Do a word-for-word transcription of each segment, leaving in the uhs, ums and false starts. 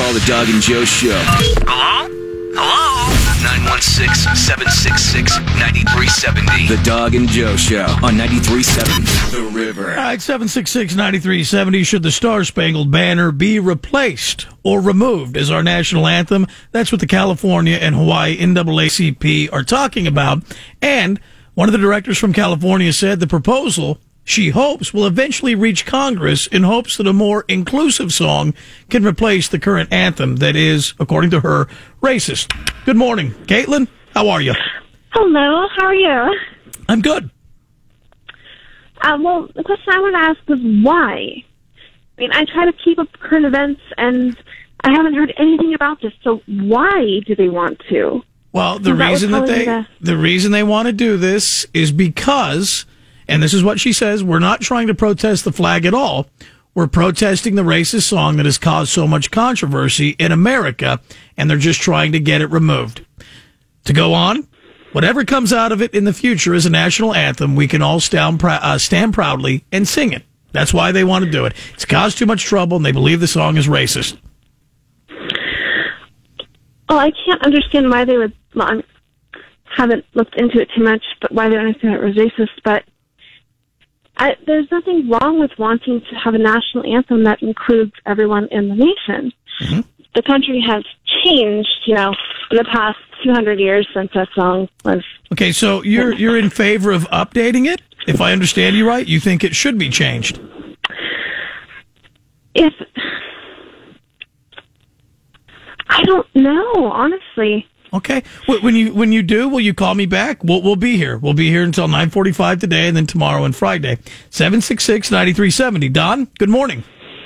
Call the Doug and Joe Show. Hello? Hello? nine one six, seven six six, nine three seven zero. The Doug and Joe Show on ninety-three point seven The River. All right, seven six six, nine three seven zero. Should the Star-Spangled Banner be replaced or removed as our national anthem? That's what the California and Hawaii N double A C P are talking about. And one of the directors from California said the proposal, she hopes, will eventually reach Congress in hopes that a more inclusive song can replace the current anthem that is, according to her, racist. Good morning. Caitlin, how are you? Hello, how are you? I'm good. Uh, well, the question I want to ask was why? I mean, I try to keep up current events, and I haven't heard anything about this, so why do they want to? Well, the That reason was that they probably the reason they want to do this is because, and this is what she says, we're not trying to protest the flag at all. We're protesting the racist song that has caused so much controversy in America, and they're just trying to get it removed. To go on, whatever comes out of it in the future as a national anthem, we can all stand, prou- uh, stand proudly and sing it. That's why they want to do it. It's caused too much trouble, and they believe the song is racist. Well, I can't understand why they would, well, I haven't looked into it too much, but why they understand it was racist, but I, there's nothing wrong with wanting to have a national anthem that includes everyone in the nation. Mm-hmm. The country has changed, you know, in the past two hundred years since that song was. Okay, so you're you're in favor of updating it? If I understand you right, you think it should be changed? If I don't know, honestly. Okay. When you when you do, will you call me back? We'll we'll be here. We'll be here until nine forty-five today, and then tomorrow and Friday. seven six six, nine three seven zero. Don, good morning.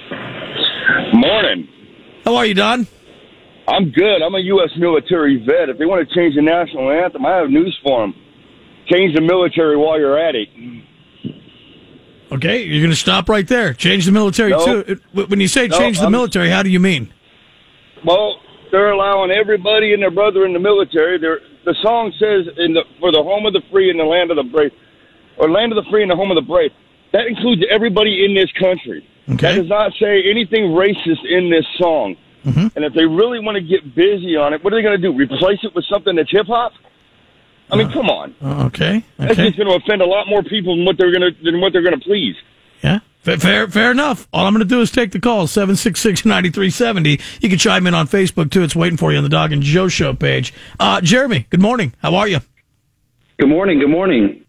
Morning. How are you, Don? I'm good. I'm a U S military vet. If they want to change the national anthem, I have news for them. Change the military while you're at it. Okay, you're going to stop right there. Change the military, No. too. When you say No, change the I'm- military, how do you mean? Well, they're allowing everybody and their brother in the military. They're, the song says, in the, for the home of the free and the land of the brave, or land of the free and the home of the brave. That includes everybody in this country. Okay. That does not say anything racist in this song. Mm-hmm. And if they really want to get busy on it, what are they going to do? Replace it with something that's hip-hop? I mean, Uh, come on. Uh, okay. That's Okay. just going to offend a lot more people than what they're going to than what they're going to please. Yeah. Fair, fair, fair enough. All I'm going to do is take the call, seven six six, nine three seven zero. You can chime in on Facebook, too. It's waiting for you on the Dog and Joe Show page. Uh, Jeremy, good morning. How are you? Good morning. Good morning.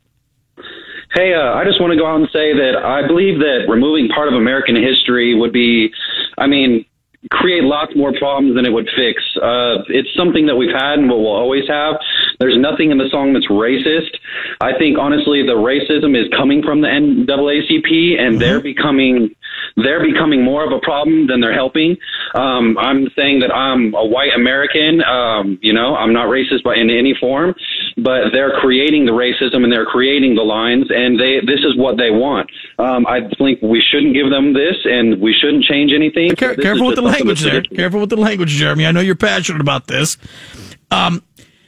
Hey, uh, I just want to go out and say that I believe that removing part of American history would be, I mean, create lots more problems than it would fix. Uh, it's something that we've had and what we'll always have. There's nothing in the song that's racist. I think, honestly, the racism is coming from the N double A C P, and mm-hmm. they're becoming they're becoming more of a problem than they're helping. Um, I'm saying that I'm a white American. Um, you know, I'm not racist by in any form, but they're creating the racism and they're creating the lines, and they this is what they want. Um, I think we shouldn't give them this, and we shouldn't change anything. Care, careful with the language there. Careful with the language, Jeremy. I know you're passionate about this. Um,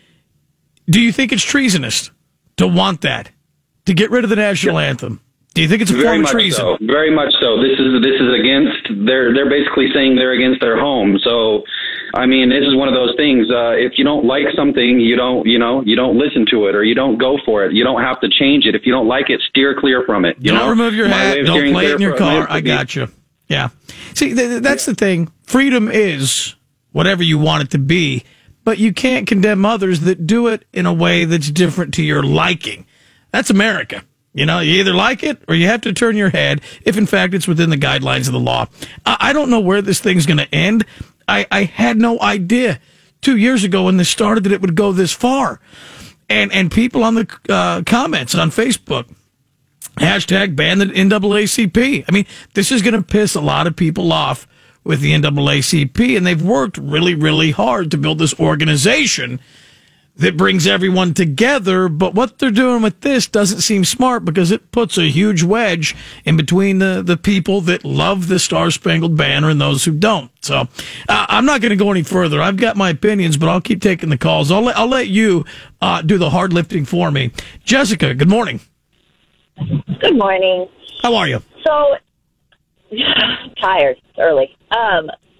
do you think it's treasonous to want that, to get rid of the national yeah. anthem? Do you think it's a Very form of much treason? So. Very much so. This is this is against. They're they're basically saying they're against their home. So, I mean, this is one of those things. Uh, if you don't like something, you don't you know you don't listen to it or you don't go for it. You don't have to change it. If you don't like it, steer clear from it. You don't know? remove your My hat. Don't play it in your car. I got you. Yeah. See, th- that's the thing. Freedom is whatever you want it to be, but you can't condemn others that do it in a way that's different to your liking. That's America. You know, you either like it or you have to turn your head if, in fact, it's within the guidelines of the law. I, I don't know where this thing's going to end. I, I had no idea two years ago when this started that it would go this far. And and people on the uh, comments on Facebook, hashtag ban the N double A C P. I mean, this is going to piss a lot of people off with the N double A C P, and they've worked really, really hard to build this organization that brings everyone together, but what they're doing with this doesn't seem smart because it puts a huge wedge in between the, the people that love the Star-Spangled Banner and those who don't. So uh, I'm not going to go any further. I've got my opinions, but I'll keep taking the calls. I'll let, I'll let you uh, do the hard lifting for me. Jessica, good morning. Good morning. How are you? So, tired. It's early. Um,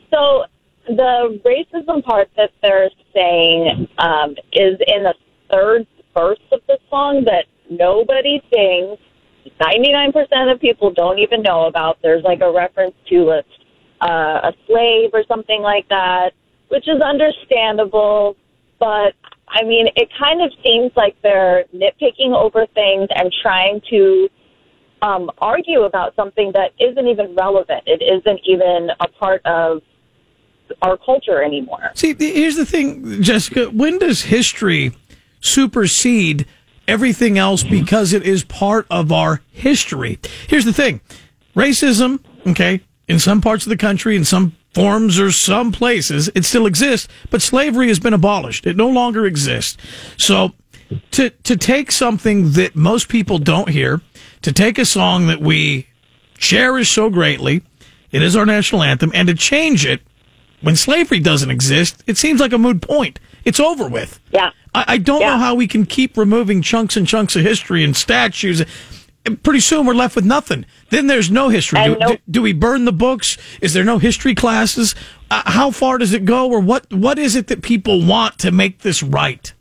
So the racism part that they're saying um, is in the third verse of the song that nobody sings. ninety-nine percent of people don't even know about. There's like a reference to a, uh, a slave or something like that, which is understandable. But, I mean, it kind of seems like they're nitpicking over things and trying to um, argue about something that isn't even relevant. It isn't even a part of our culture anymore. See, here's the thing, Jessica. When does history supersede everything else because it is part of our history? Here's the thing. Racism, okay, in some parts of the country, in some forms or some places, it still exists, but slavery has been abolished. It no longer exists. So to to take something that most people don't hear, to take a song that we cherish so greatly, it is our national anthem, and to change it when slavery doesn't exist, it seems like a moot point. It's over with. Yeah. I, I don't yeah. know how we can keep removing chunks and chunks of history and statues. Pretty soon we're left with nothing. Then there's no history. Do, no- do, do we burn the books? Is there no history classes? Uh, how far does it go? Or what? What is it that people want to make this right?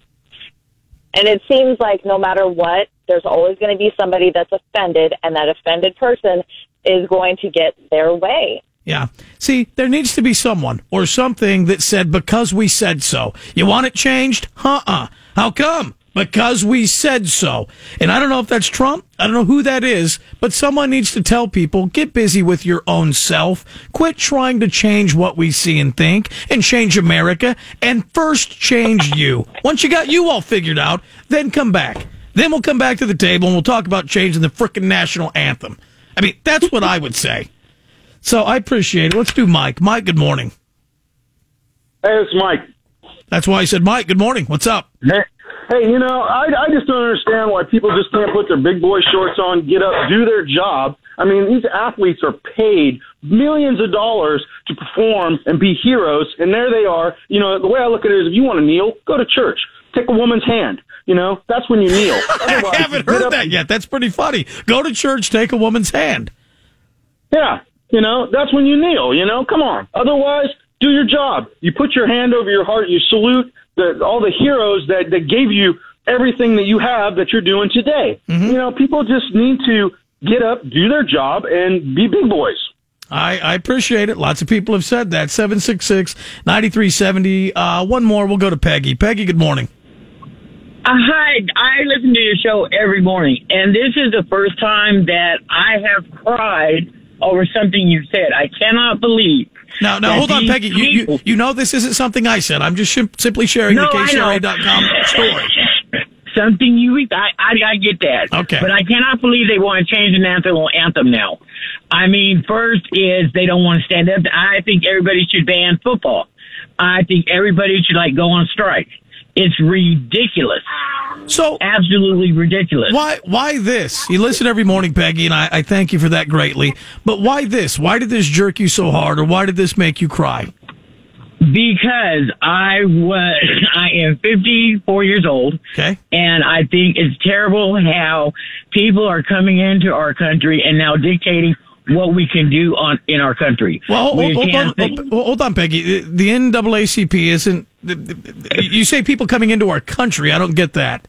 And it seems like no matter what, there's always going to be somebody that's offended, and that offended person is going to get their way. Yeah. See, there needs to be someone or something that said, because we said so. You want it changed? Uh-uh. How come? Because we said so. And I don't know if that's Trump. I don't know who that is. But someone needs to tell people, get busy with your own self. Quit trying to change what we see and think and change America. And first change you. Once you got you all figured out, then come back. Then we'll come back to the table and we'll talk about changing the frickin' national anthem. I mean, that's what I would say. So I appreciate it. Let's do Mike. Mike, good morning. Hey, it's Mike. That's why I said, Mike, good morning. What's up? Hey, hey, you know, I, I just don't understand why people just can't put their big boy shorts on, get up, do their job. I mean, these athletes are paid millions of dollars to perform and be heroes, and there they are. You know, the way I look at it is, if you want to kneel, go to church. Take a woman's hand. You know, that's when you kneel. I haven't heard that yet. That's pretty funny. Go to church, take a woman's hand. Yeah. You know, that's when you kneel, you know, come on. Otherwise, do your job. You put your hand over your heart. You salute the, all the heroes that, that gave you everything that you have that you're doing today. Mm-hmm. You know, people just need to get up, do their job, and be big boys. I, I appreciate it. Lots of people have said that. seven six six, nine three seven zero. Uh, one more. We'll go to Peggy. Peggy, good morning. Uh, hi, I listen to your show every morning, and this is the first time that I have cried over something you said. I cannot believe. Now, now, hold on, Peggy. You, you you know this isn't something I said. I'm just sh- simply sharing no, the K C R A dot com story. Something you, I, I, I get that. Okay. But I cannot believe they want to change the national anthem now. I mean, first is they don't want to stand up. I think everybody should ban football. I think everybody should, like, go on strike. It's ridiculous. So absolutely ridiculous. Why? Why this? You listen every morning, Peggy, and I, I thank you for that greatly. But why this? Why did this jerk you so hard, or why did this make you cry? Because I was, I am fifty-four years old. Okay. And I think it's terrible how people are coming into our country and now dictating what we can do on in our country. Well, hold, hold, on, hold, hold on, Peggy. The N double A C P isn't. You say people coming into our country. I don't get that.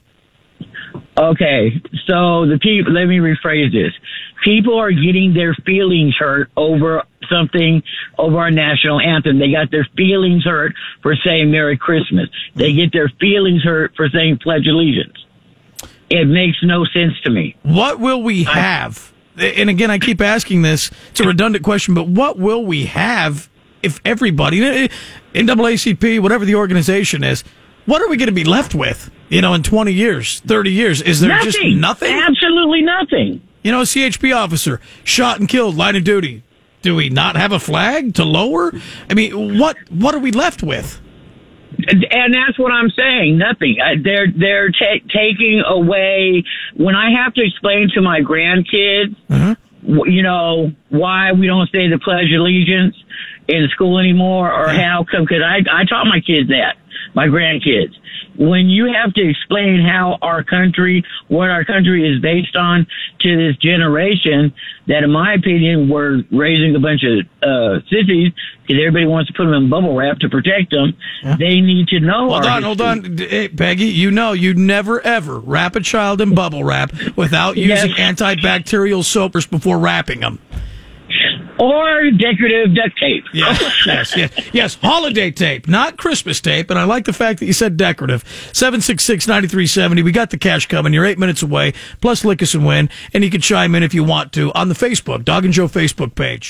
Okay, so the people. Let me rephrase this. People are getting their feelings hurt over something, over our national anthem. They got their feelings hurt for saying Merry Christmas. They get their feelings hurt for saying Pledge Allegiance. It makes no sense to me. What will we have? And again, I keep asking this. It's a redundant question, but what will we have if everybody, N double A C P, whatever the organization is, what are we going to be left with? You know, in twenty years, thirty years, is there nothing. just nothing? Absolutely nothing. You know, a C H P officer shot and killed, line of duty. Do we not have a flag to lower? I mean, what what are we left with? And that's what I'm saying. Nothing. They're they're ta- taking away. When I have to explain to my grandkids, uh-huh. you know, why we don't say the Pledge of Allegiance, in school anymore, or how come? Because I I taught my kids that, my grandkids. When you have to explain how our country, what our country is based on to this generation, that in my opinion, we're raising a bunch of uh, sissies because everybody wants to put them in bubble wrap to protect them. Yeah. They need to know. Hold on, hold on. Hey, Peggy, you know you never ever wrap a child in bubble wrap without using yes. antibacterial soap before wrapping them. Or decorative duct tape. Yes, yes, yes, yes. Holiday tape, not Christmas tape. And I like the fact that you said decorative. seven six six, nine three seven zero. We got the cash coming. You're eight minutes away. Plus, lick us and win. And you can chime in if you want to on the Facebook, Dog and Joe Facebook page.